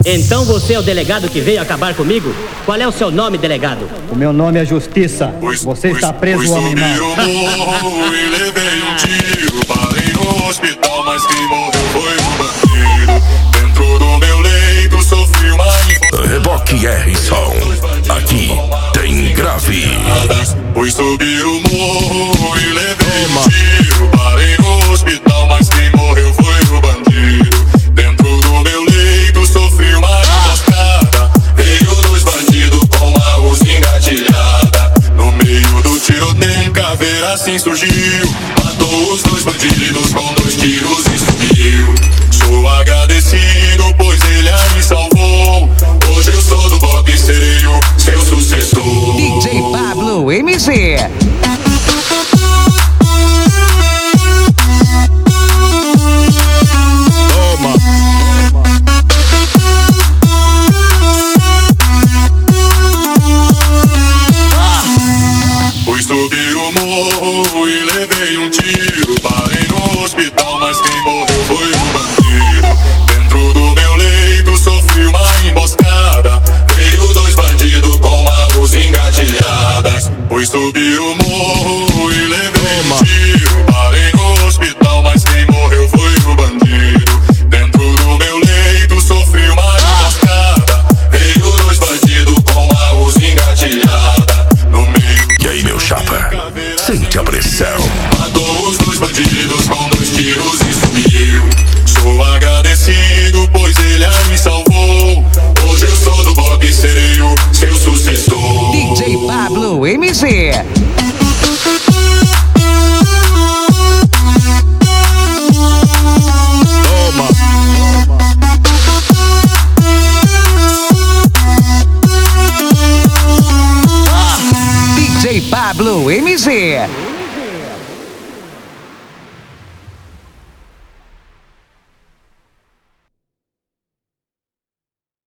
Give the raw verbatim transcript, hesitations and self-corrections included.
Então você é o delegado que veio acabar comigo? Qual é o seu nome, delegado? O meu nome é Justiça. Você está preso, homem mau. E levei um tiro, parei no hospital, mas quem morreu foi um bandido. Dentro do meu leito sofri uma infecção. Reboque R Som, aqui tem grave. Fui subir o morro e levei um tiro, parei no hospital, mas quem morreu foi o bandido. Dentro do meu leito sofri uma emboscada. Veio dois bandidos com a luz engatilhada. No meio do tiroteio, caveira assim surgiu. Matou os dois bandidos com dois tiros e sumiu. Sou agradecido, pois ele me salvou. Hoje eu sou do Bob e serei o seu sucessor. D J Pablo M Z. Fui subir o morro e levei um tiro. Parei no hospital, mas quem morreu foi o bandido. Dentro do meu leito sofri uma emboscada. Veio dois bandidos com a luz engatilhadas. Fui subir o morro e levei um tiro. Parei no hospital, mas quem morreu foi o bandido. Dentro do meu leito sofri uma emboscada. Veio dois bandidos com a luz engatilhada. No meio. E aí, meu chapa, sente a pressão. Matou os dois bandidos com dois tiros e sumiu. Sou agradecido, pois ele me salvou. Hoje eu sou do Bob e serei o seu sucessor. D J Pablo M Z. D J Pablo M Z.